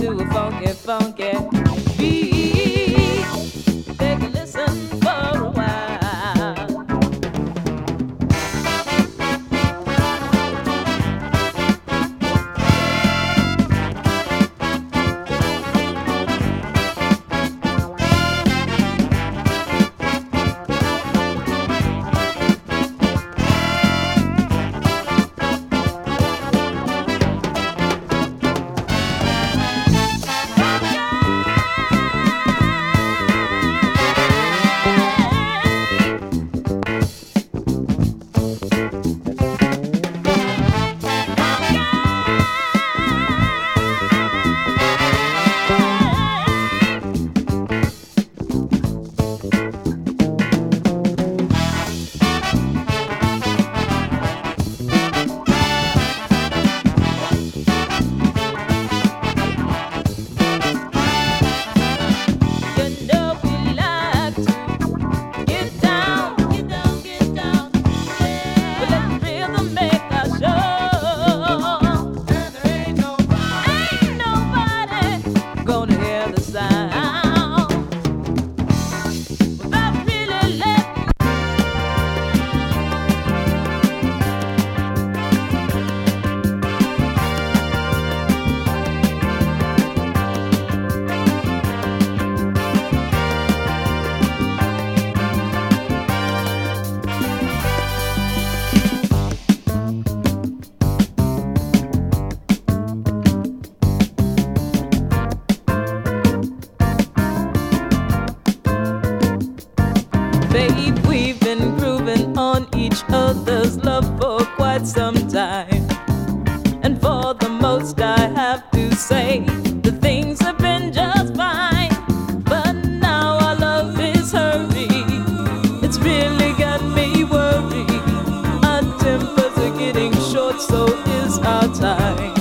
to a funky, funky beat. Take a listen for a while. Babe, we've been grooving on each other's love for quite some time. And for the most I have to say, the things have been just fine. But now our love is hurting. It's really got me worried. Our tempers are getting short, so is our time.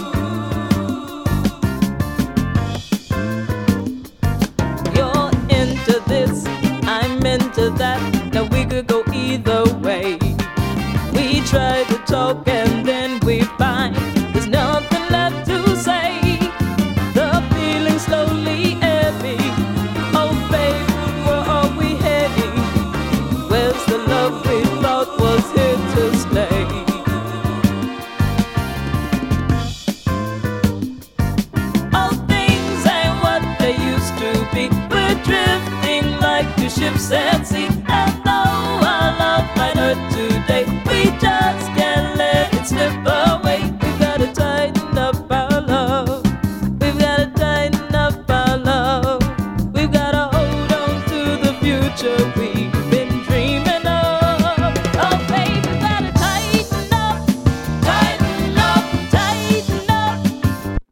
You're into this, I'm into that. Now we could go either way. We try to talk and then we find there's nothing left to say. The feeling slowly ebbing. Oh baby, where are we heading? Where's the love we thought was here to stay? All things ain't what they used to be. We're drifting like two ships at sea. And though our love might hurt today, we just can't let it slip away. We've gotta tighten up our love. We've gotta tighten up our love. We've gotta hold on to the future we've been dreaming of. Oh baby, we've gotta tighten up, tighten up, tighten up.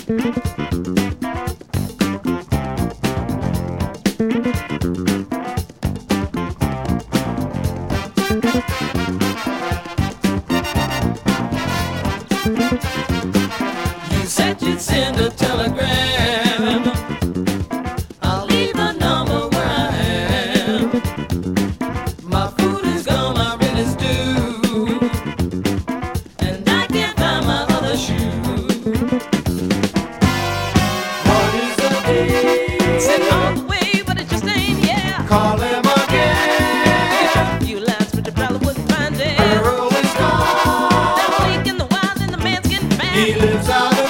You said you'd send a telegram. I'll leave the number where I am. My food is gone, my rent is due, and I can't find my other shoe. What is the deal? Sitting on the way, but it just ain't, yeah. Call him again. You last, but you probably wouldn't find it. Earl is gone. They're leaking the wires and the man's getting mad. He lives out